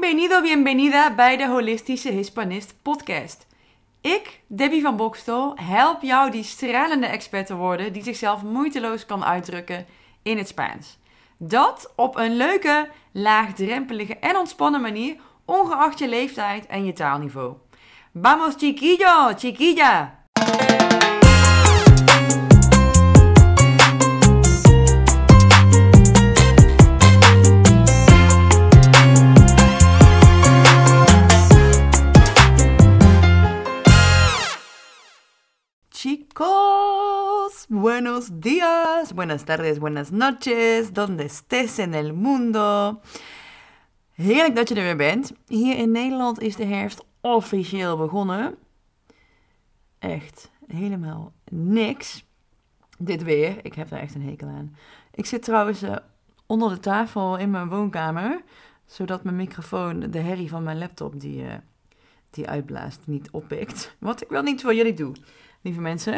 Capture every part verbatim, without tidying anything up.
Bienvenido, bienvenida bij de Holistische Hispanist podcast. Ik, Debbie van Bokstel, help jou die stralende expert te worden die zichzelf moeiteloos kan uitdrukken in het Spaans. Dat op een leuke, laagdrempelige en ontspannen manier, ongeacht je leeftijd en je taalniveau. Vamos chiquillo, chiquilla! Chicos, buenos días, buenas tardes, buenas noches, donde estés en el mundo. Heerlijk dat je er weer bent. Hier in Nederland is de herfst officieel begonnen. Echt helemaal niks. Dit weer, ik heb daar echt een hekel aan. Ik zit trouwens uh, onder de tafel in mijn woonkamer, zodat mijn microfoon de herrie van mijn laptop die, uh, die uitblaast niet oppikt. Wat ik wel niet voor jullie doe. Lieve mensen.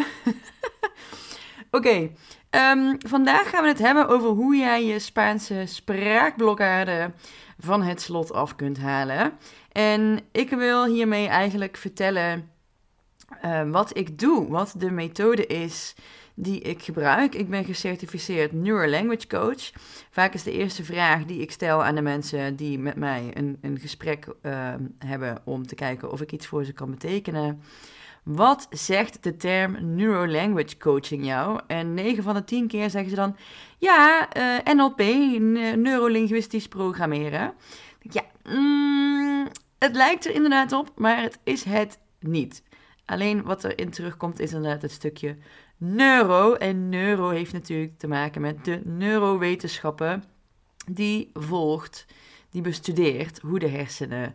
Oké, okay, um, vandaag gaan we het hebben over hoe jij je Spaanse spraakblokkade van het slot af kunt halen. En ik wil hiermee eigenlijk vertellen uh, wat ik doe, wat de methode is die ik gebruik. Ik ben gecertificeerd Neurolanguage Coach. Vaak is de eerste vraag die ik stel aan de mensen die met mij een, een gesprek uh, hebben om te kijken of ik iets voor ze kan betekenen. Wat zegt de term Neurolanguage Coaching jou? En negen van de tien keer zeggen ze dan, ja, uh, N L P, neurolinguistisch programmeren. Ja, mm, het lijkt er inderdaad op, maar het is het niet. Alleen wat erin terugkomt is inderdaad het stukje neuro. En neuro heeft natuurlijk te maken met de neurowetenschappen die volgt, die bestudeert hoe de hersenen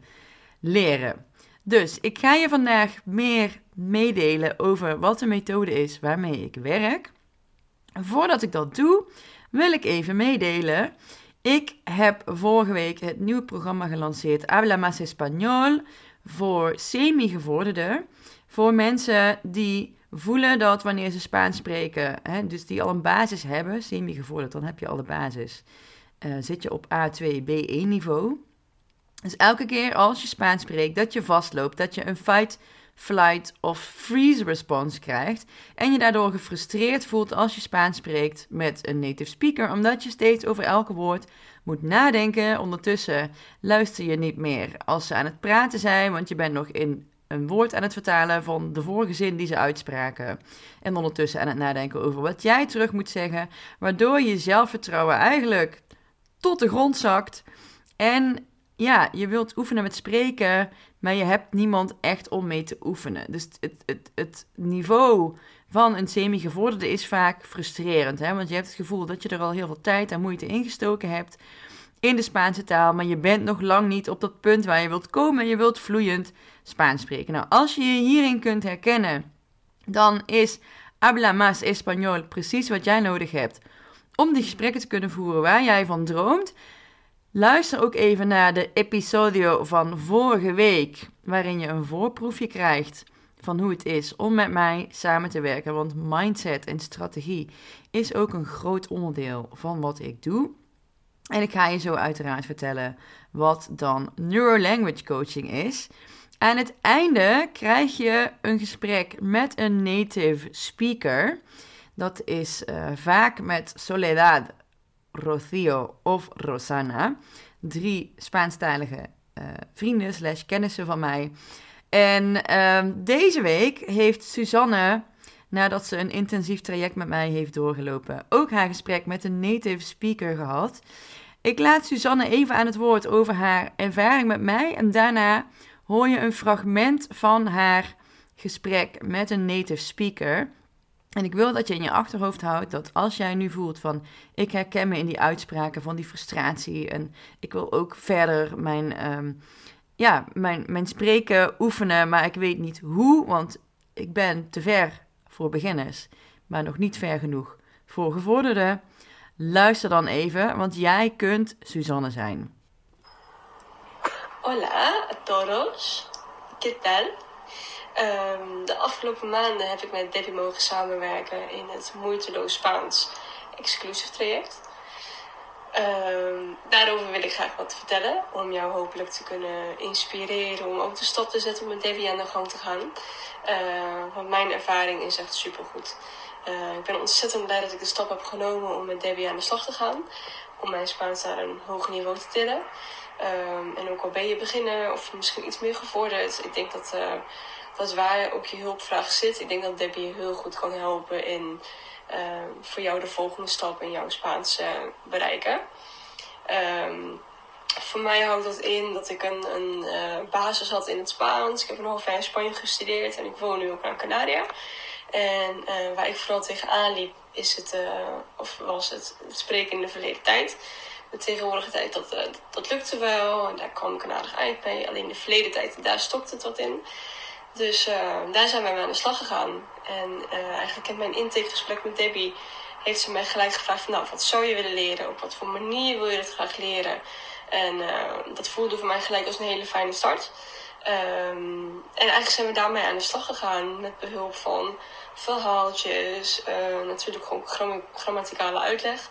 leren. Dus ik ga je vandaag meer meedelen over wat de methode is waarmee ik werk. Voordat ik dat doe, wil ik even meedelen. Ik heb vorige week het nieuwe programma gelanceerd, Habla Más Español, voor semi-gevorderden. Voor mensen die voelen dat wanneer ze Spaans spreken, hè, dus die al een basis hebben, semi-gevorderd, dan heb je al de basis. Uh, zit je op A twee, B één niveau. Dus elke keer als je Spaans spreekt, dat je vastloopt, dat je een fight, flight of freeze response krijgt en je daardoor gefrustreerd voelt als je Spaans spreekt met een native speaker, omdat je steeds over elke woord moet nadenken. Ondertussen luister je niet meer als ze aan het praten zijn, want je bent nog in een woord aan het vertalen van de vorige zin die ze uitspraken. En ondertussen aan het nadenken over wat jij terug moet zeggen, waardoor je zelfvertrouwen eigenlijk tot de grond zakt. En ja, je wilt oefenen met spreken, maar je hebt niemand echt om mee te oefenen. Dus het, het, het niveau van een semi-gevorderde is vaak frustrerend. Hè? Want je hebt het gevoel dat je er al heel veel tijd en moeite in gestoken hebt in de Spaanse taal, maar je bent nog lang niet op dat punt waar je wilt komen. Je wilt vloeiend Spaans spreken. Nou, als je je hierin kunt herkennen, dan is Habla Más Español precies wat jij nodig hebt om die gesprekken te kunnen voeren waar jij van droomt. Luister ook even naar de episodio van vorige week, waarin je een voorproefje krijgt van hoe het is om met mij samen te werken. Want mindset en strategie is ook een groot onderdeel van wat ik doe. En ik ga je zo uiteraard vertellen wat dan Neurolanguage Coaching is. Aan het einde krijg je een gesprek met een native speaker. Dat is uh, vaak met Soledad, Rocío of Rosana, drie Spaanstalige uh, vrienden slash kennissen van mij. En uh, deze week heeft Suzanne, nadat ze een intensief traject met mij heeft doorgelopen, ook haar gesprek met een native speaker gehad. Ik laat Suzanne even aan het woord over haar ervaring met mij en daarna hoor je een fragment van haar gesprek met een native speaker. En ik wil dat je in je achterhoofd houdt dat als jij nu voelt van, ik herken me in die uitspraken van die frustratie en ik wil ook verder mijn, um, ja, mijn, mijn spreken oefenen, maar ik weet niet hoe, want ik ben te ver voor beginners, maar nog niet ver genoeg voor gevorderden. Luister dan even, want jij kunt Suzanne zijn. Hola a todos, ¿qué tal? Um, de afgelopen maanden heb ik met Debbie mogen samenwerken in het Moeiteloos Spaans exclusive traject. Um, daarover wil ik graag wat vertellen. Om jou hopelijk te kunnen inspireren. Om ook de stap te zetten om met Debbie aan de gang te gaan. Uh, want mijn ervaring is echt supergoed. Uh, ik ben ontzettend blij dat ik de stap heb genomen om met Debbie aan de slag te gaan. Om mijn Spaans naar een hoger niveau te tillen. Um, en ook al ben je beginner of misschien iets meer gevorderd. Ik denk dat, uh, dat waar ook je hulpvraag zit. Ik denk dat Debbie je heel goed kan helpen in uh, voor jou de volgende stap in jouw Spaans uh, bereiken. Um, voor mij houdt dat in dat ik een, een uh, basis had in het Spaans. Ik heb een half jaar in Spanje gestudeerd en ik woon nu ook aan Canaria. En uh, waar ik vooral tegenaan liep is het, uh, of was het, het spreken in de verleden tijd. De tegenwoordige tijd, dat, uh, dat lukte wel en daar kwam ik een aardig eind mee. Alleen de verleden tijd, daar stokte het wat in. Dus uh, daar zijn wij mee aan de slag gegaan. En uh, eigenlijk in mijn intakegesprek met Debbie heeft ze mij gelijk gevraagd van nou, wat zou je willen leren? Op wat voor manier wil je het graag leren? En uh, dat voelde voor mij gelijk als een hele fijne start. Um, en eigenlijk zijn we daarmee aan de slag gegaan met behulp van verhaaltjes, uh, natuurlijk gewoon gram- grammaticale uitleg.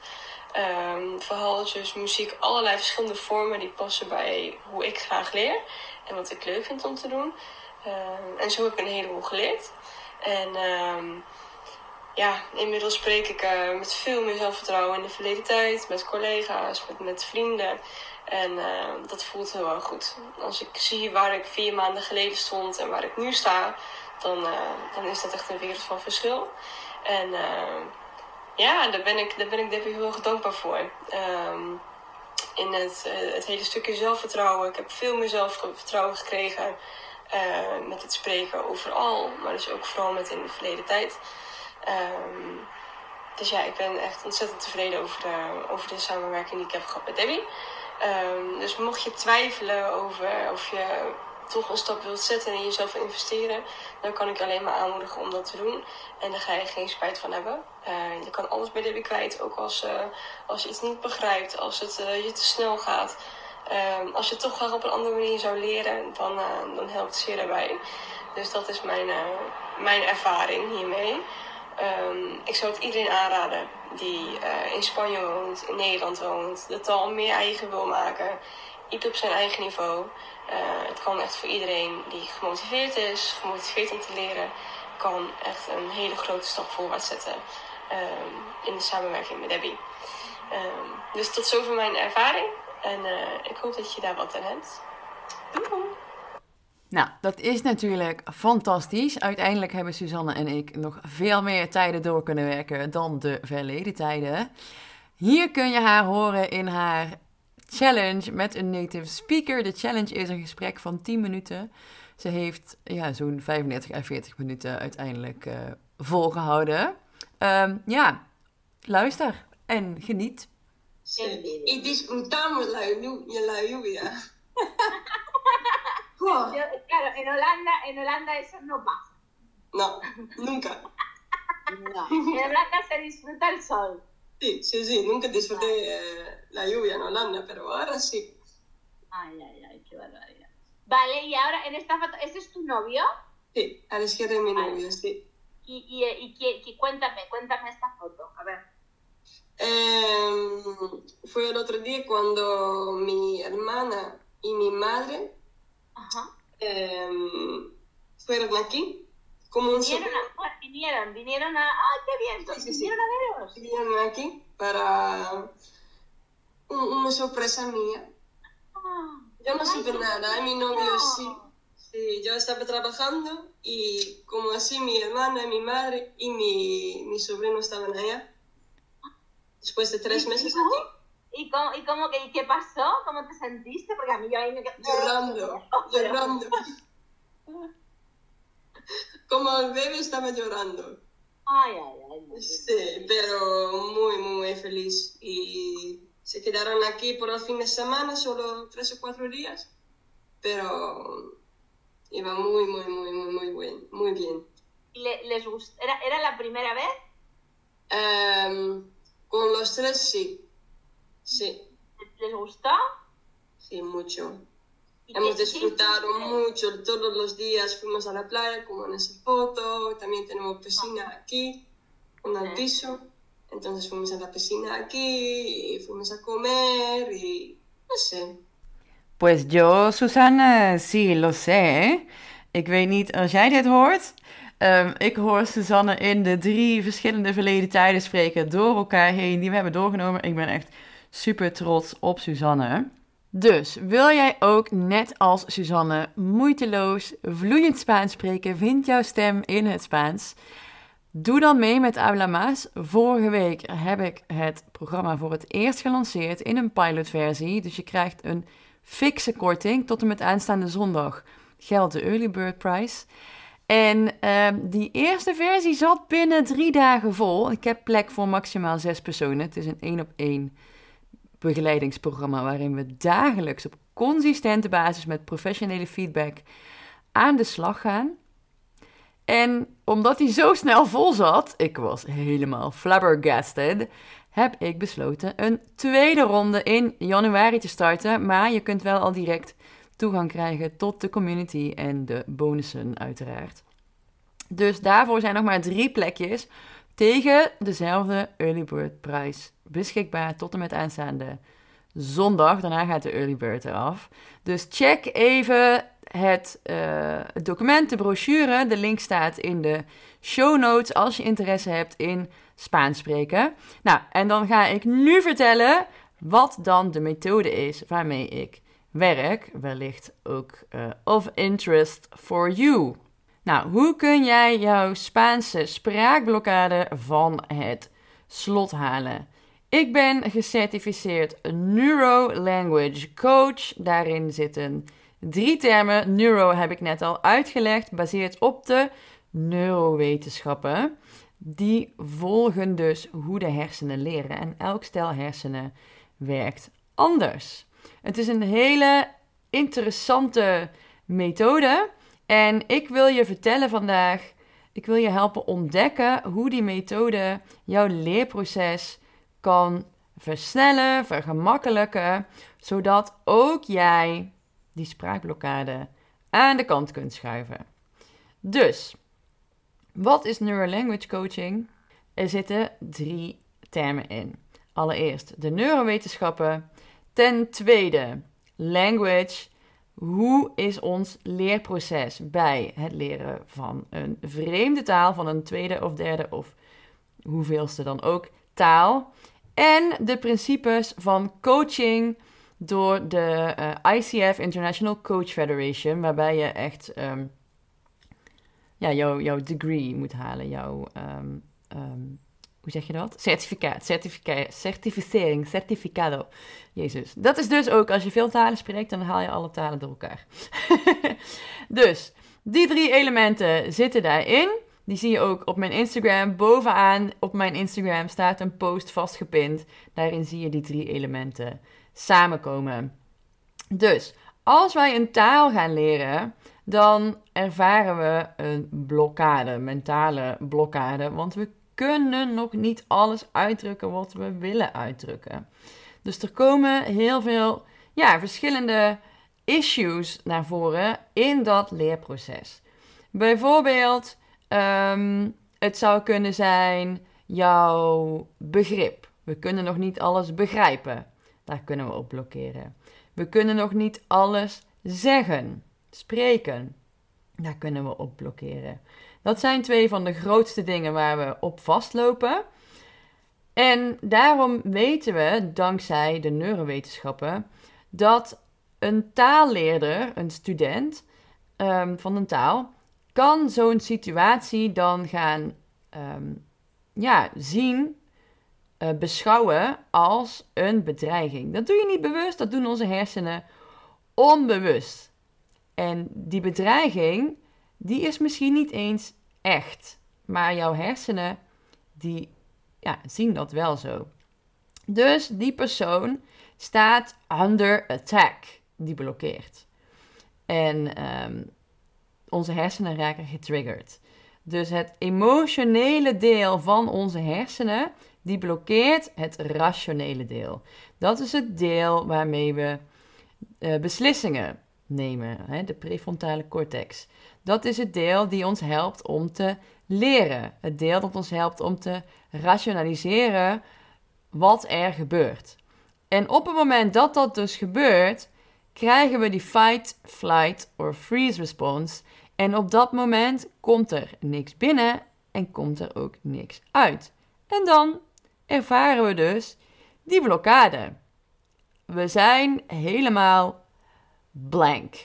Um, verhaaltjes, muziek, allerlei verschillende vormen die passen bij hoe ik graag leer en wat ik leuk vind om te doen. Um, en zo heb ik een heleboel geleerd. En um, ja, inmiddels spreek ik uh, met veel meer zelfvertrouwen in de verleden tijd, met collega's, met, met vrienden. En uh, dat voelt heel erg goed. Als ik zie waar ik vier maanden geleden stond en waar ik nu sta, dan, uh, dan is dat echt een wereld van verschil. En uh, ja, daar ben ik, daar ben ik Debbie heel erg dankbaar voor. Um, in het, uh, het hele stukje zelfvertrouwen. Ik heb veel meer zelfvertrouwen gekregen uh, met het spreken overal. Maar dus ook vooral met in de verleden tijd. Um, dus ja, ik ben echt ontzettend tevreden over de, over de samenwerking die ik heb gehad met Debbie. Um, dus mocht je twijfelen over of je toch een stap wilt zetten en in jezelf investeren, dan kan ik je alleen maar aanmoedigen om dat te doen. En daar ga je geen spijt van hebben. Uh, je kan alles bij Debbie kwijt, ook als, uh, als je iets niet begrijpt, als het uh, je te snel gaat. Um, als je toch graag op een andere manier zou leren, dan, uh, dan helpt het zeer daarbij. Dus dat is mijn, uh, mijn ervaring hiermee. Um, ik zou het iedereen aanraden die uh, in Spanje woont, in Nederland woont, de taal meer eigen wil maken, iets op zijn eigen niveau. Uh, het kan echt voor iedereen die gemotiveerd is, gemotiveerd om te leren, kan echt een hele grote stap voorwaarts zetten um, in de samenwerking met Debbie. Um, dus tot zover mijn ervaring en uh, ik hoop dat je daar wat aan hebt. Doei! Nou, dat is natuurlijk fantastisch. Uiteindelijk hebben Suzanne en ik nog veel meer tijden door kunnen werken dan de verleden tijden. Hier kun je haar horen in haar challenge met een native speaker. De challenge is een gesprek van tien minuten. Ze heeft ja, zo'n vijfendertig à veertig minuten uiteindelijk uh, volgehouden. Um, ja, luister en geniet. Y disfrutamos la, la lluvia. Yo, claro, en Holanda, en Holanda eso no pasa. No, nunca. No. En Holanda se disfruta el sol. Sí, sí, sí, nunca disfruté eh, la lluvia en Holanda, pero ahora sí. Ay, ay, ay, qué barbaridad. Vale, y ahora en esta foto, ¿ese es tu novio? Sí, a la izquierda de mi vale. novio, sí. Y, y, y, y, y cuéntame, cuéntame esta foto, a ver. Eh, fue el otro día cuando mi hermana y mi madre Ajá. Eh, fueron aquí como un vinieron, a, vinieron, vinieron a... ¡Ay, qué bien! Sí, sí, ¿Vinieron sí. a veros? Vinieron aquí para un, una sorpresa mía. Oh, yo no ay, supe nada, mi novio no. sí. Sí, yo estaba trabajando y como así mi hermana, mi madre y mi, mi sobrino estaban allá. Después de tres meses aquí. ¿Y cómo, y cómo que, y qué pasó? ¿Cómo te sentiste? Porque a mí yo ahí me quedé... Llorando, llorando. Como el bebé estaba llorando. Ay, ay, ay. Sí, pero muy, muy feliz. Y se quedaron aquí por el fin de semana, solo tres o cuatro días. Pero iba muy, muy, muy, muy, muy bien. Muy bien. ¿Y le, les gustó? ¿Era, ¿Era la primera vez? Um, con los tres sí. Sí. ¿Les gustó? Sí, mucho. Hemos disfrutado qué? mucho, todos los días fuimos a la playa, como en esa foto, también tenemos piscina aquí, un al piso. Entonces fuimos a la piscina aquí, y fuimos a comer y no sé. Pues yo, Susanne, sí, lo sé. Ik weet niet als jij dit hoort. Um, ik hoor Susanne in de drie verschillende verleden tijden spreken door elkaar heen die we hebben doorgenomen. Ik ben echt super trots op Susanne. Dus wil jij ook net als Susanne moeiteloos vloeiend Spaans spreken? Vind jouw stem in het Spaans? Doe dan mee met Habla Más. Vorige week heb ik het programma voor het eerst gelanceerd in een pilotversie. Dus je krijgt een fikse korting. Tot en met aanstaande zondag geldt de Early Bird Prize. En uh, die eerste versie zat binnen drie dagen vol. Ik heb plek voor maximaal zes personen. Het is een één op één begeleidingsprogramma waarin we dagelijks op consistente basis met professionele feedback aan de slag gaan. En omdat hij zo snel vol zat, ik was helemaal flabbergasted, heb ik besloten een tweede ronde in januari te starten. Maar je kunt wel al direct toegang krijgen tot de community en de bonussen uiteraard. Dus daarvoor zijn nog maar drie plekjes tegen dezelfde Early Bird prijs beschikbaar tot en met aanstaande zondag. Daarna gaat de Early Bird eraf. Dus check even het, uh, het document, de brochure. De link staat in de show notes als je interesse hebt in Spaans spreken. Nou, en dan ga ik nu vertellen wat dan de methode is waarmee ik werk. Wellicht ook uh, of interest for you. Nou, hoe kun jij jouw Spaanse spraakblokkade van het slot halen? Ik ben gecertificeerd Neuro-Language Coach. Daarin zitten drie termen. Neuro heb ik net al uitgelegd, gebaseerd op de neurowetenschappen. Die volgen dus hoe de hersenen leren. En elk stel hersenen werkt anders. Het is een hele interessante methode. En ik wil je vertellen vandaag, ik wil je helpen ontdekken hoe die methode jouw leerproces kan versnellen, vergemakkelijken, zodat ook jij die spraakblokkade aan de kant kunt schuiven. Dus, wat is Neuro-Language Coaching? Er zitten drie termen in. Allereerst de neurowetenschappen. Ten tweede, language. Hoe is ons leerproces bij het leren van een vreemde taal, van een tweede of derde of hoeveelste dan ook taal? En de principes van coaching door de uh, I C F, International Coach Federation, waarbij je echt um, ja, jou, jouw degree moet halen, jouw, um, um, hoe zeg je dat? Certificaat, certificaat, certificering, certificado. Jezus. Dat is dus ook, als je veel talen spreekt, dan haal je alle talen door elkaar. Dus, die drie elementen zitten daarin. Die zie je ook op mijn Instagram. Bovenaan op mijn Instagram staat een post vastgepind. Daarin zie je die drie elementen samenkomen. Dus, als wij een taal gaan leren, dan ervaren we een blokkade, mentale blokkade. Want we kunnen nog niet alles uitdrukken wat we willen uitdrukken. Dus er komen heel veel ja, verschillende issues naar voren in dat leerproces. Bijvoorbeeld, um, het zou kunnen zijn jouw begrip. We kunnen nog niet alles begrijpen. Daar kunnen we op blokkeren. We kunnen nog niet alles zeggen, spreken. Daar kunnen we op blokkeren. Dat zijn twee van de grootste dingen waar we op vastlopen. En daarom weten we, dankzij de neurowetenschappen, dat een taalleerder, een student um, van een taal, kan zo'n situatie dan gaan um, ja, zien, uh, beschouwen als een bedreiging. Dat doe je niet bewust, dat doen onze hersenen onbewust. En die bedreiging, die is misschien niet eens echt. Maar jouw hersenen, die ja, zien dat wel zo. Dus die persoon staat under attack. Die blokkeert. En um, onze hersenen raken getriggerd. Dus het emotionele deel van onze hersenen, die blokkeert het rationele deel. Dat is het deel waarmee we uh, beslissingen nemen, hè, de prefrontale cortex. Dat is het deel die ons helpt om te leren. Het deel dat ons helpt om te rationaliseren wat er gebeurt. En op het moment dat dat dus gebeurt, krijgen we die fight, flight or freeze response. En op dat moment komt er niks binnen en komt er ook niks uit. En dan ervaren we dus die blokkade. We zijn helemaal blank.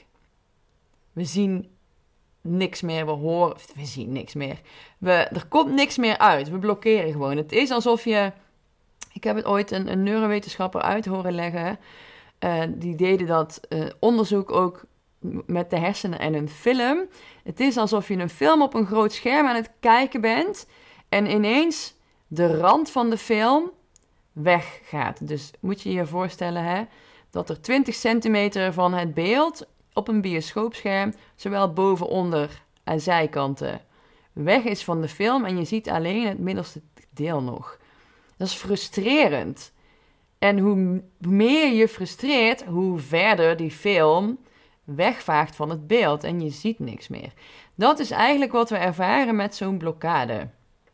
We zien niks meer, we horen, we zien niks meer. We, er komt niks meer uit, we blokkeren gewoon. Het is alsof je, ik heb het ooit een, een neurowetenschapper uit horen leggen. Uh, die deden dat uh, onderzoek ook met de hersenen en een film. Het is alsof je een film op een groot scherm aan het kijken bent en ineens de rand van de film weggaat. Dus moet je je voorstellen hè, dat er twintig centimeter van het beeld op een bioscoopscherm, zowel boven, onder en zijkanten, weg is van de film en je ziet alleen het middelste deel nog. Dat is frustrerend. En hoe meer je frustreert, hoe verder die film wegvaagt van het beeld en je ziet niks meer. Dat is eigenlijk wat we ervaren met zo'n blokkade.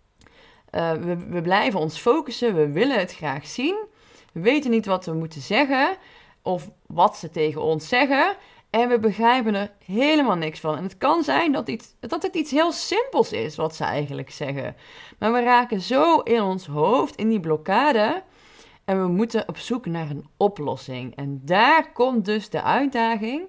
Uh, we, we blijven ons focussen, we willen het graag zien. We weten niet wat we moeten zeggen of wat ze tegen ons zeggen. En we begrijpen er helemaal niks van. En het kan zijn dat, iets, dat het iets heel simpels is wat ze eigenlijk zeggen. Maar we raken zo in ons hoofd, in die blokkade. En we moeten op zoek naar een oplossing. En daar komt dus de uitdaging.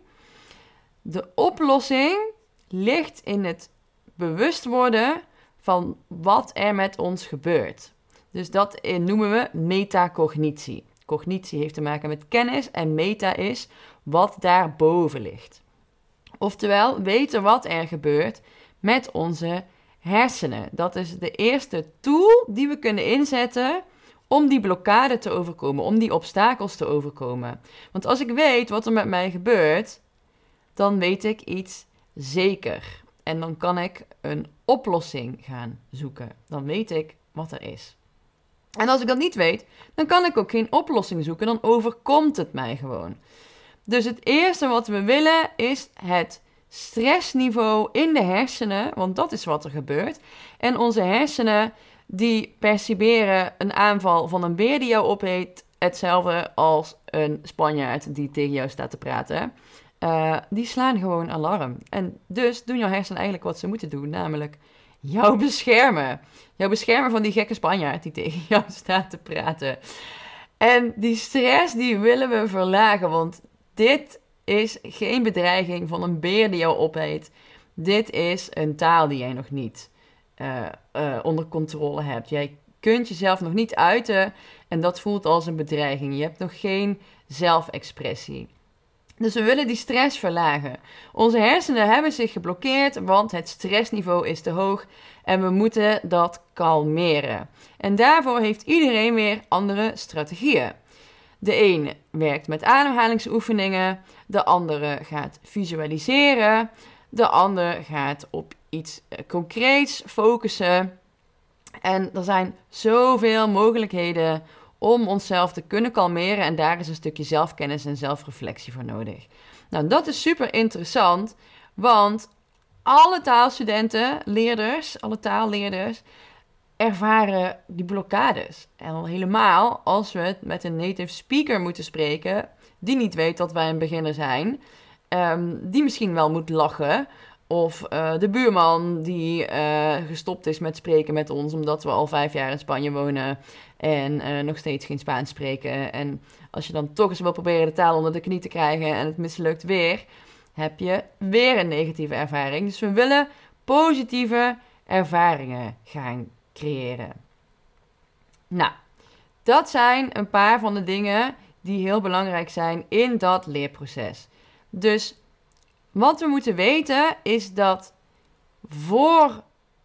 De oplossing ligt in het bewust worden van wat er met ons gebeurt. Dus dat noemen we metacognitie. Cognitie heeft te maken met kennis en meta is wat daarboven ligt. Oftewel, weten wat er gebeurt met onze hersenen. Dat is de eerste tool die we kunnen inzetten om die blokkade te overkomen, om die obstakels te overkomen. Want als ik weet wat er met mij gebeurt, dan weet ik iets zeker. En dan kan ik een oplossing gaan zoeken. Dan weet ik wat er is. En als ik dat niet weet, dan kan ik ook geen oplossing zoeken. Dan overkomt het mij gewoon. Dus het eerste wat we willen is het stressniveau in de hersenen. Want dat is wat er gebeurt. En onze hersenen die perciberen een aanval van een beer die jou opeet. Hetzelfde als een Spanjaard die tegen jou staat te praten. Uh, die slaan gewoon alarm. En dus doen jouw hersenen eigenlijk wat ze moeten doen. Namelijk jou beschermen. Jou beschermen van die gekke Spanjaard die tegen jou staat te praten. En die stress die willen we verlagen. Want dit is geen bedreiging van een beer die jou opeet. Dit is een taal die jij nog niet uh, uh, onder controle hebt. Jij kunt jezelf nog niet uiten. En dat voelt als een bedreiging. Je hebt nog geen zelfexpressie. Dus we willen die stress verlagen. Onze hersenen hebben zich geblokkeerd, want het stressniveau is te hoog en we moeten dat kalmeren. En daarvoor heeft iedereen weer andere strategieën. De een werkt met ademhalingsoefeningen, de andere gaat visualiseren, de ander gaat op iets concreets focussen. En er zijn zoveel mogelijkheden om onszelf te kunnen kalmeren. En daar is een stukje zelfkennis en zelfreflectie voor nodig. Nou, dat is super interessant. Want alle taalstudenten, leerders, alle taalleerders ervaren die blokkades. En al helemaal als we het met een native speaker moeten spreken, die niet weet dat wij een beginner zijn, um, die misschien wel moet lachen. Of uh, de buurman die uh, gestopt is met spreken met ons omdat we al vijf jaar in Spanje wonen en uh, nog steeds geen Spaans spreken. En als je dan toch eens wil proberen de taal onder de knie te krijgen en het mislukt weer, heb je weer een negatieve ervaring. Dus we willen positieve ervaringen gaan creëren. Nou, dat zijn een paar van de dingen die heel belangrijk zijn in dat leerproces. Dus wat we moeten weten is dat voor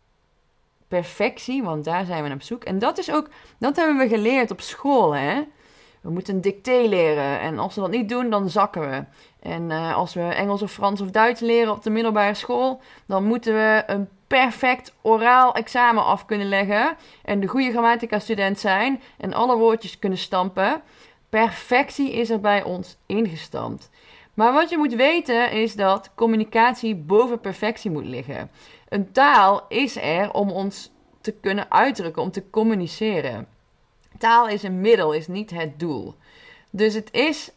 perfectie, want daar zijn we naar op zoek. En dat is ook, dat hebben we geleerd op school, hè. We moeten een dicté leren en als we dat niet doen, dan zakken we. En uh, als we Engels of Frans of Duits leren op de middelbare school, dan moeten we een perfect oraal examen af kunnen leggen en de goede grammatica-student zijn en alle woordjes kunnen stampen. Perfectie is er bij ons ingestampt. Maar wat je moet weten is dat communicatie boven perfectie moet liggen. Een taal is er om ons te kunnen uitdrukken, om te communiceren. Taal is een middel, is niet het doel. Dus het is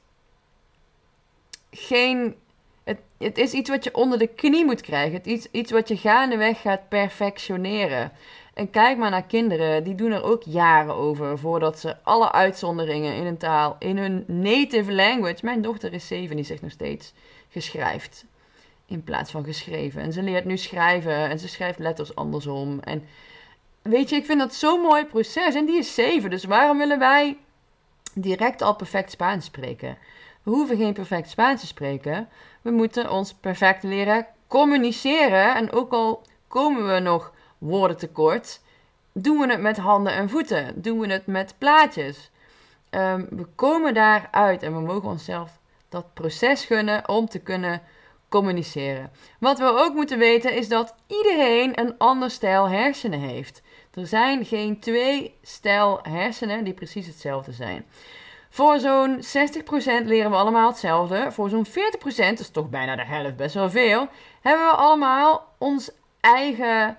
geen... Het, het is iets wat je onder de knie moet krijgen. Het is iets, iets wat je gaandeweg gaat perfectioneren. En kijk maar naar kinderen, die doen er ook jaren over voordat ze alle uitzonderingen in een taal, in hun native language. Mijn dochter is zeven, die zegt nog steeds geschrijft in plaats van geschreven. En ze leert nu schrijven en ze schrijft letters andersom. En weet je, ik vind dat zo'n mooi proces. En die is zeven, dus waarom willen wij direct al perfect Spaans spreken? We hoeven geen perfect Spaans te spreken. We moeten ons perfect leren communiceren. En ook al komen we nog woorden tekort, doen we het met handen en voeten. Doen we het met plaatjes. Um, we komen daaruit en we mogen onszelf dat proces gunnen om te kunnen communiceren. Wat we ook moeten weten is dat iedereen een ander stijl hersenen heeft. Er zijn geen twee stijl hersenen die precies hetzelfde zijn. Voor zo'n zestig procent leren we allemaal hetzelfde. Voor zo'n veertig procent, dat is toch bijna de helft, best wel veel, hebben we allemaal ons eigen,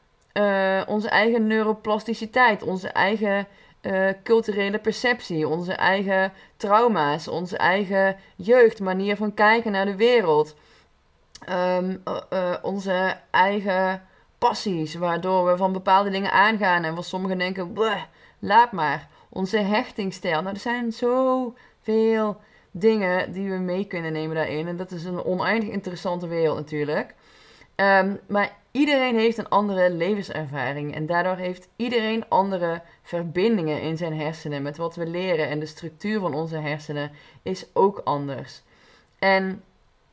uh, onze eigen neuroplasticiteit, onze eigen uh, culturele perceptie, onze eigen trauma's, onze eigen jeugd, manier van kijken naar de wereld. Um, uh, uh, onze eigen passies, waardoor we van bepaalde dingen aangaan en waar sommigen denken, bleh, laat maar. Onze hechtingsstijl. Nou, er zijn zoveel dingen die we mee kunnen nemen daarin. En dat is een oneindig interessante wereld natuurlijk. Um, maar iedereen heeft een andere levenservaring. En daardoor heeft iedereen andere verbindingen in zijn hersenen met wat we leren. En de structuur van onze hersenen is ook anders. En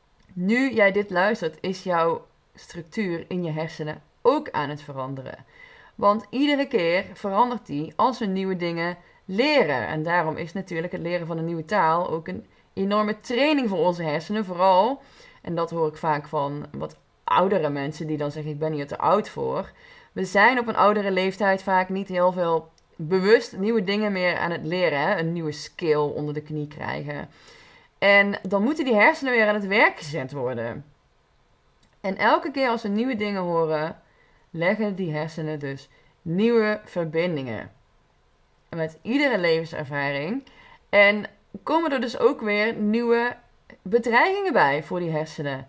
nu jij dit luistert, is jouw structuur in je hersenen ook aan het veranderen. Want iedere keer verandert die als we nieuwe dingen leren. En daarom is natuurlijk het leren van een nieuwe taal ook een enorme training voor onze hersenen. Vooral, en dat hoor ik vaak van wat oudere mensen die dan zeggen, ik ben hier te oud voor. We zijn op een oudere leeftijd vaak niet heel veel bewust nieuwe dingen meer aan het leren. Hè? Een nieuwe skill onder de knie krijgen. En dan moeten die hersenen weer aan het werk gezet worden. En elke keer als we nieuwe dingen horen, leggen die hersenen dus nieuwe verbindingen. Met iedere levenservaring. En komen er dus ook weer nieuwe bedreigingen bij voor die hersenen.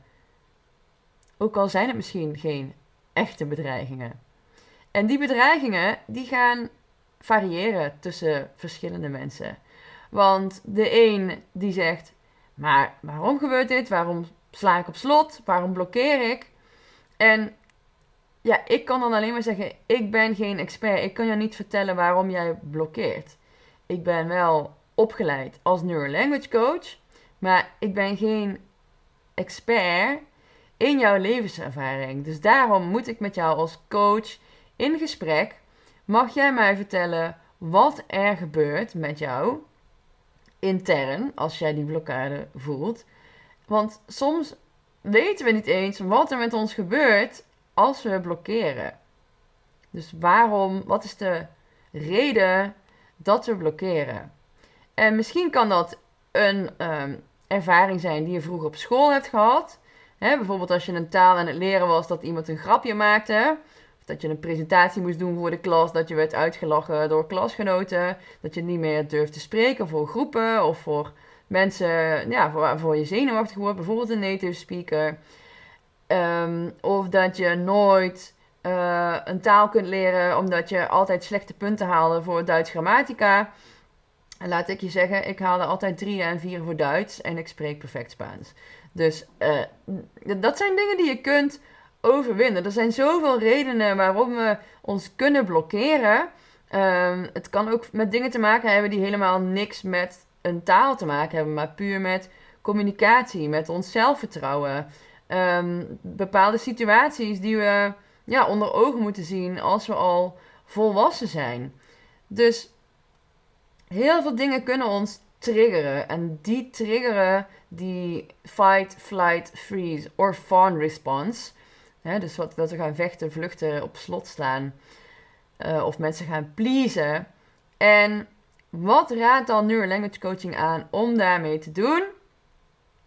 Ook al zijn het misschien geen echte bedreigingen. En die bedreigingen die gaan variëren tussen verschillende mensen. Want de een die zegt, maar waarom gebeurt dit? Waarom sla ik op slot? Waarom blokkeer ik? En ja, ik kan dan alleen maar zeggen, ik ben geen expert. Ik kan je niet vertellen waarom jij blokkeert. Ik ben wel opgeleid als neurolanguage coach, maar ik ben geen expert in jouw levenservaring. Dus daarom moet ik met jou als coach in gesprek. Mag jij mij vertellen wat er gebeurt met jou intern als jij die blokkade voelt? Want soms weten we niet eens wat er met ons gebeurt als we blokkeren. Dus waarom, wat is de reden dat we blokkeren? En misschien kan dat een um, ervaring zijn die je vroeger op school hebt gehad. Hè, bijvoorbeeld als je een taal aan het leren was dat iemand een grapje maakte. Of dat je een presentatie moest doen voor de klas, dat je werd uitgelachen door klasgenoten. Dat je niet meer durft te spreken voor groepen of voor mensen, ja, voor, voor je zenuwachtig wordt. Bijvoorbeeld een native speaker. Um, of dat je nooit uh, een taal kunt leren omdat je altijd slechte punten haalde voor Duits grammatica. En laat ik je zeggen, ik haalde altijd drie en vier voor Duits en ik spreek perfect Spaans. Dus uh, dat zijn dingen die je kunt overwinnen. Er zijn zoveel redenen waarom we ons kunnen blokkeren. Um, het kan ook met dingen te maken hebben die helemaal niks met een taal te maken hebben, maar puur met communicatie, met ons zelfvertrouwen. Um, bepaalde situaties die we ja, onder ogen moeten zien als we al volwassen zijn. Dus heel veel dingen kunnen ons triggeren. En die triggeren die fight, flight, freeze or fawn response. Hè, dus wat, dat we gaan vechten, vluchten, op slot slaan. Uh, of mensen gaan pleasen. En wat raadt dan neurolanguage coaching aan om daarmee te doen?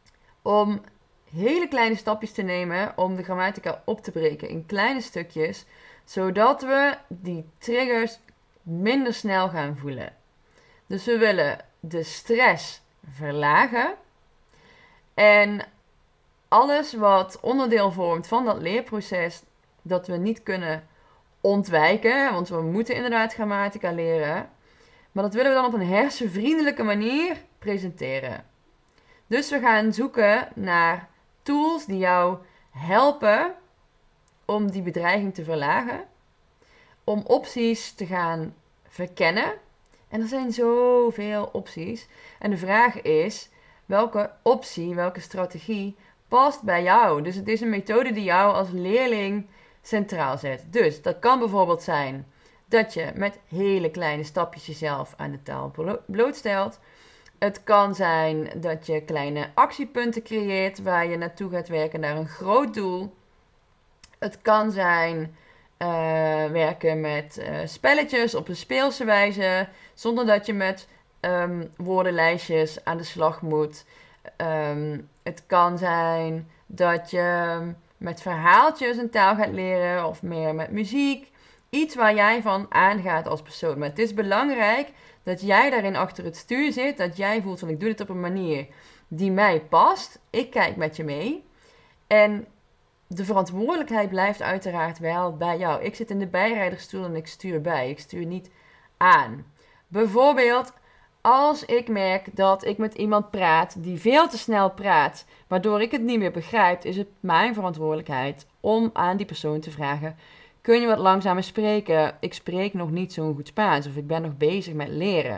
om hele kleine stapjes te nemen om de grammatica op te breken in kleine stukjes, zodat we die triggers minder snel gaan voelen. Dus we willen de stress verlagen en alles wat onderdeel vormt van dat leerproces, dat we niet kunnen ontwijken, want we moeten inderdaad grammatica leren, maar dat willen we dan op een hersenvriendelijke manier presenteren. Dus we gaan zoeken naar tools die jou helpen om die bedreiging te verlagen, om opties te gaan verkennen. En er zijn zoveel opties. En de vraag is, welke optie, welke strategie past bij jou? Dus het is een methode die jou als leerling centraal zet. Dus dat kan bijvoorbeeld zijn dat je met hele kleine stapjes jezelf aan de taal blootstelt. Het kan zijn dat je kleine actiepunten creëert waar je naartoe gaat werken naar een groot doel. Het kan zijn uh, werken met uh, spelletjes op een speelse wijze, zonder dat je met um, woordenlijstjes aan de slag moet. Um, het kan zijn dat je met verhaaltjes een taal gaat leren of meer met muziek. Iets waar jij van aangaat als persoon. Maar het is belangrijk dat jij daarin achter het stuur zit. Dat jij voelt van ik doe dit op een manier die mij past. Ik kijk met je mee. En de verantwoordelijkheid blijft uiteraard wel bij jou. Ik zit in de bijrijdersstoel en ik stuur bij. Ik stuur niet aan. Bijvoorbeeld als ik merk dat ik met iemand praat die veel te snel praat, waardoor ik het niet meer begrijp, is het mijn verantwoordelijkheid om aan die persoon te vragen: kun je wat langzamer spreken? Ik spreek nog niet zo'n goed Spaans. Of ik ben nog bezig met leren.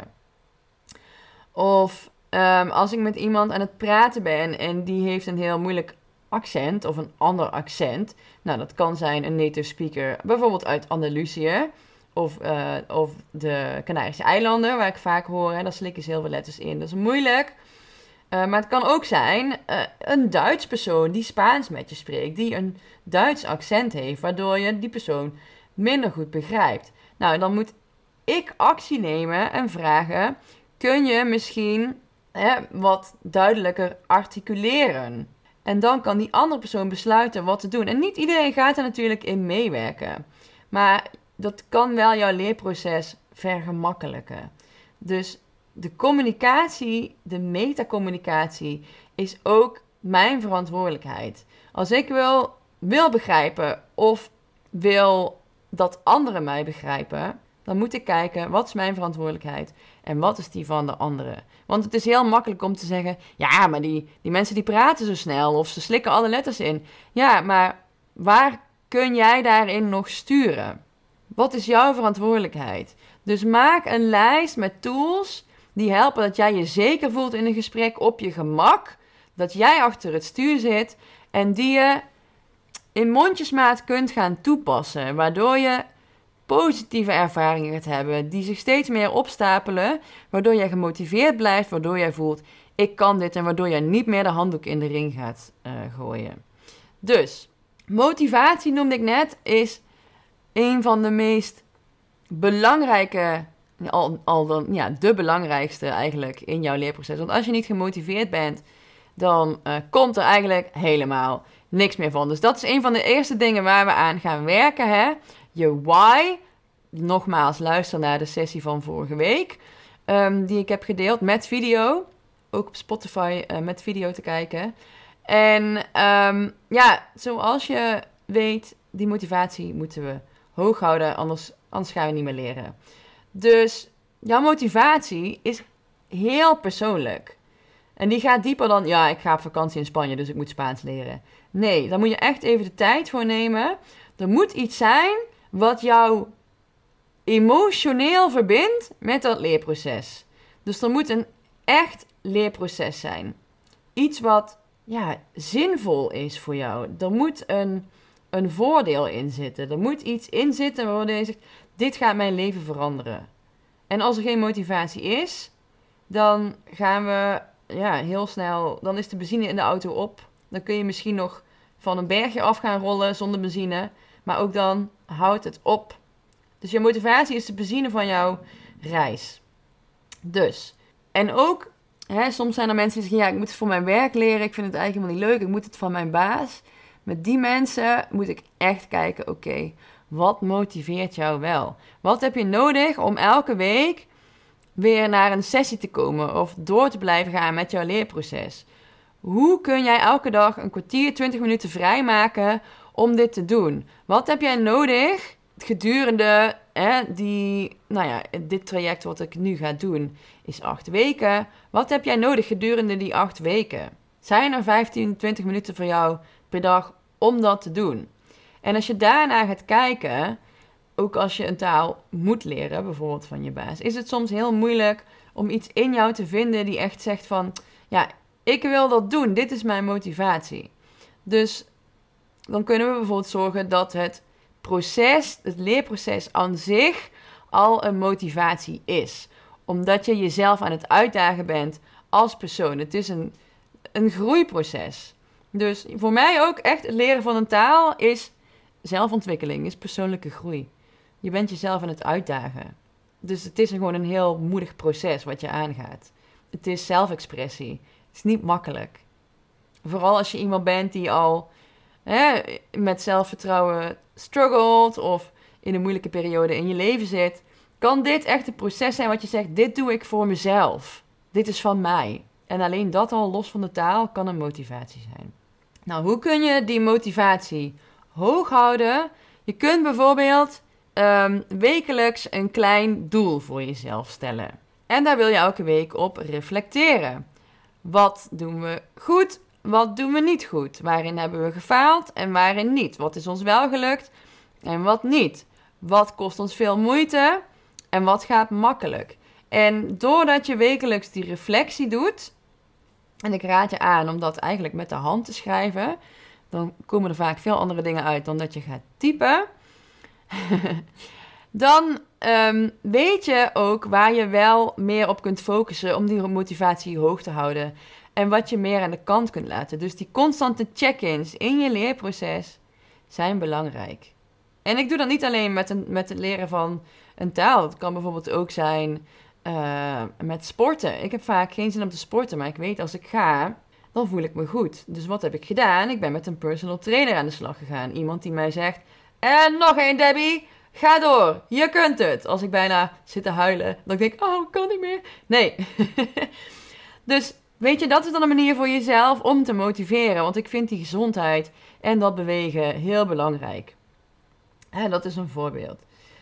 Of um, als ik met iemand aan het praten ben en die heeft een heel moeilijk accent of een ander accent. Nou, dat kan zijn een native speaker, bijvoorbeeld uit Andalusië. Of, uh, of de Canarische eilanden, waar ik vaak hoor. Hè, daar slikken ze heel veel letters in. Dat is moeilijk. Uh, maar het kan ook zijn uh, een Duits persoon die Spaans met je spreekt. Die een Duits accent heeft, waardoor je die persoon minder goed begrijpt. Nou, dan moet ik actie nemen en vragen: kun je misschien hè, wat duidelijker articuleren? En dan kan die andere persoon besluiten wat te doen. En niet iedereen gaat er natuurlijk in meewerken. Maar dat kan wel jouw leerproces vergemakkelijken. Dus de communicatie, de metacommunicatie, is ook mijn verantwoordelijkheid. Als ik wil, wil begrijpen of wil dat anderen mij begrijpen, dan moet ik kijken, wat is mijn verantwoordelijkheid en wat is die van de anderen? Want het is heel makkelijk om te zeggen, ja, maar die, die mensen die praten zo snel of ze slikken alle letters in. Ja, maar waar kun jij daarin nog sturen? Wat is jouw verantwoordelijkheid? Dus maak een lijst met tools die helpen dat jij je zeker voelt in een gesprek op je gemak. Dat jij achter het stuur zit en die je in mondjesmaat kunt gaan toepassen. Waardoor je positieve ervaringen gaat hebben die zich steeds meer opstapelen. Waardoor jij gemotiveerd blijft, waardoor jij voelt ik kan dit en waardoor jij niet meer de handdoek in de ring gaat uh, gooien. Dus, motivatie noemde ik net, is een van de meest belangrijke, al, al dan, ja, de belangrijkste eigenlijk in jouw leerproces. Want als je niet gemotiveerd bent, dan uh, komt er eigenlijk helemaal niks meer van. Dus dat is een van de eerste dingen waar we aan gaan werken. Hè? Je why. Nogmaals, luister naar de sessie van vorige week. Um, die ik heb gedeeld met video. Ook op Spotify uh, met video te kijken. En um, ja, zoals je weet, die motivatie moeten we hoog houden. Anders, anders gaan we niet meer leren. Dus jouw motivatie is heel persoonlijk. En die gaat dieper dan, ja, ik ga op vakantie in Spanje, dus ik moet Spaans leren. Nee, daar moet je echt even de tijd voor nemen. Er moet iets zijn wat jou emotioneel verbindt met dat leerproces. Dus er moet een echt leerproces zijn. Iets wat ja, zinvol is voor jou. Er moet een, een voordeel in zitten. Er moet iets in zitten waardoor je zegt, dit gaat mijn leven veranderen. En als er geen motivatie is, dan gaan we ja, heel snel, dan is de benzine in de auto op. Dan kun je misschien nog van een bergje af gaan rollen zonder benzine. Maar ook dan houdt het op. Dus je motivatie is de benzine van jouw reis. Dus. En ook Hè, soms zijn er mensen die zeggen, ja, ik moet het voor mijn werk leren. Ik vind het eigenlijk helemaal niet leuk. Ik moet het van mijn baas. Met die mensen moet ik echt kijken, oké, okay, wat motiveert jou wel? Wat heb je nodig om elke week weer naar een sessie te komen of door te blijven gaan met jouw leerproces? Hoe kun jij elke dag een kwartier, twintig minuten vrijmaken om dit te doen? Wat heb jij nodig gedurende hè, die, nou ja, dit traject wat ik nu ga doen is acht weken. Wat heb jij nodig gedurende die acht weken? Zijn er vijftien, twintig minuten voor jou per dag om dat te doen? En als je daarna gaat kijken, ook als je een taal moet leren, bijvoorbeeld van je baas, is het soms heel moeilijk om iets in jou te vinden die echt zegt van, ja, ik wil dat doen, dit is mijn motivatie. Dus dan kunnen we bijvoorbeeld zorgen dat het proces, het leerproces aan zich al een motivatie is. Omdat je jezelf aan het uitdagen bent als persoon. Het is een, een groeiproces. Dus voor mij ook echt het leren van een taal is zelfontwikkeling, is persoonlijke groei. Je bent jezelf aan het uitdagen. Dus het is gewoon een heel moedig proces wat je aangaat. Het is zelfexpressie. Het is niet makkelijk. Vooral als je iemand bent die al hè, met zelfvertrouwen struggelt of in een moeilijke periode in je leven zit, kan dit echt een proces zijn wat je zegt, dit doe ik voor mezelf. Dit is van mij. En alleen dat al, los van de taal, kan een motivatie zijn. Nou, hoe kun je die motivatie hoog houden? Je kunt bijvoorbeeld um, wekelijks een klein doel voor jezelf stellen. En daar wil je elke week op reflecteren. Wat doen we goed? Wat doen we niet goed? Waarin hebben we gefaald en waarin niet? Wat is ons wel gelukt en wat niet? Wat kost ons veel moeite en wat gaat makkelijk? En doordat je wekelijks die reflectie doet, en ik raad je aan om dat eigenlijk met de hand te schrijven, dan komen er vaak veel andere dingen uit dan dat je gaat typen. Dan um, weet je ook waar je wel meer op kunt focussen om die motivatie hoog te houden. En wat je meer aan de kant kunt laten. Dus die constante check-ins in je leerproces zijn belangrijk. En ik doe dat niet alleen met, een, met het leren van een taal. Het kan bijvoorbeeld ook zijn uh, met sporten. Ik heb vaak geen zin om te sporten, maar ik weet als ik ga, dan voel ik me goed. Dus wat heb ik gedaan? Ik ben met een personal trainer aan de slag gegaan. Iemand die mij zegt, en nog één Debbie, ga door, je kunt het. Als ik bijna zit te huilen, dan denk ik, oh, ik kan niet meer. Nee. Dus weet je, dat is dan een manier voor jezelf om te motiveren. Want ik vind die gezondheid en dat bewegen heel belangrijk. En dat is een voorbeeld.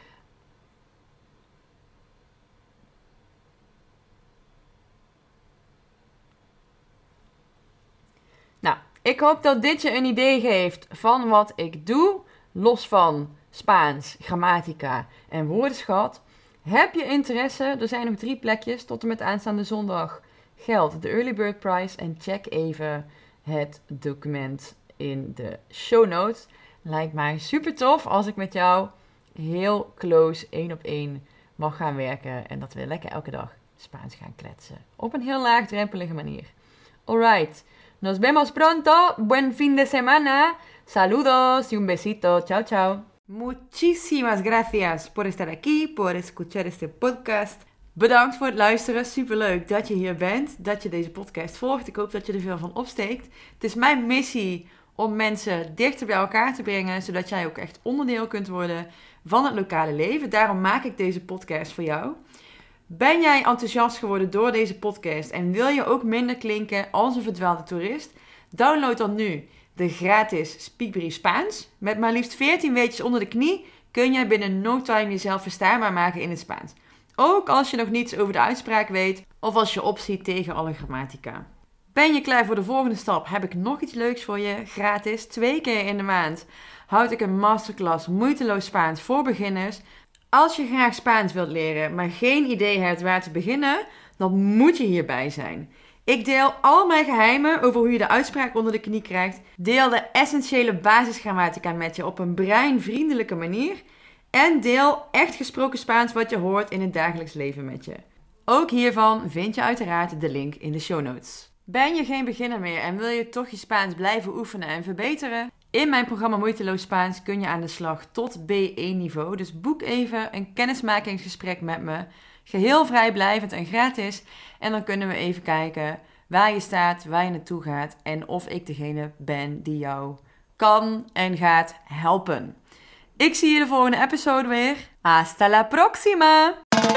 Nou, ik hoop dat dit je een idee geeft van wat ik doe. Los van Spaans, grammatica en woordenschat. Heb je interesse? Er zijn nog drie plekjes tot en met aanstaande zondag. Geldt de Early Bird Prize en check even het document in de show notes. Lijkt mij super tof als ik met jou heel close één op één mag gaan werken en dat we lekker elke dag Spaans gaan kletsen. Op een heel laagdrempelige manier. Alright, nos vemos pronto, buen fin de semana, saludos y un besito, ciao ciao. Muchísimas gracias por estar aquí, por escuchar este podcast. Bedankt voor het luisteren. Superleuk dat je hier bent. Dat je deze podcast volgt. Ik hoop dat je er veel van opsteekt. Het is mijn missie om mensen dichter bij elkaar te brengen. Zodat jij ook echt onderdeel kunt worden van het lokale leven. Daarom maak ik deze podcast voor jou. Ben jij enthousiast geworden door deze podcast en wil je ook minder klinken als een verdwaalde toerist? Download dan nu de gratis Speakbrief Spaans. Met maar liefst veertien weetjes onder de knie kun jij binnen no time jezelf verstaanbaar maken in het Spaans. Ook als je nog niets over de uitspraak weet of als je opziet tegen alle grammatica. Ben je klaar voor de volgende stap? Heb ik nog iets leuks voor je. Gratis, twee keer in de maand houd ik een masterclass Moeiteloos Spaans voor beginners. Als je graag Spaans wilt leren, maar geen idee hebt waar te beginnen, dan moet je hierbij zijn. Ik deel al mijn geheimen over hoe je de uitspraak onder de knie krijgt. Deel de essentiële basisgrammatica met je op een breinvriendelijke manier. En deel echt gesproken Spaans wat je hoort in het dagelijks leven met je. Ook hiervan vind je uiteraard de link in de show notes. Ben je geen beginner meer en wil je toch je Spaans blijven oefenen en verbeteren? In mijn programma Moeiteloos Spaans kun je aan de slag tot B één niveau. Dus boek even een kennismakingsgesprek met me. Geheel vrijblijvend en gratis. En dan kunnen we even kijken waar je staat, waar je naartoe gaat. En of ik degene ben die jou kan en gaat helpen. Ik zie je de volgende episode weer. Hasta la próxima!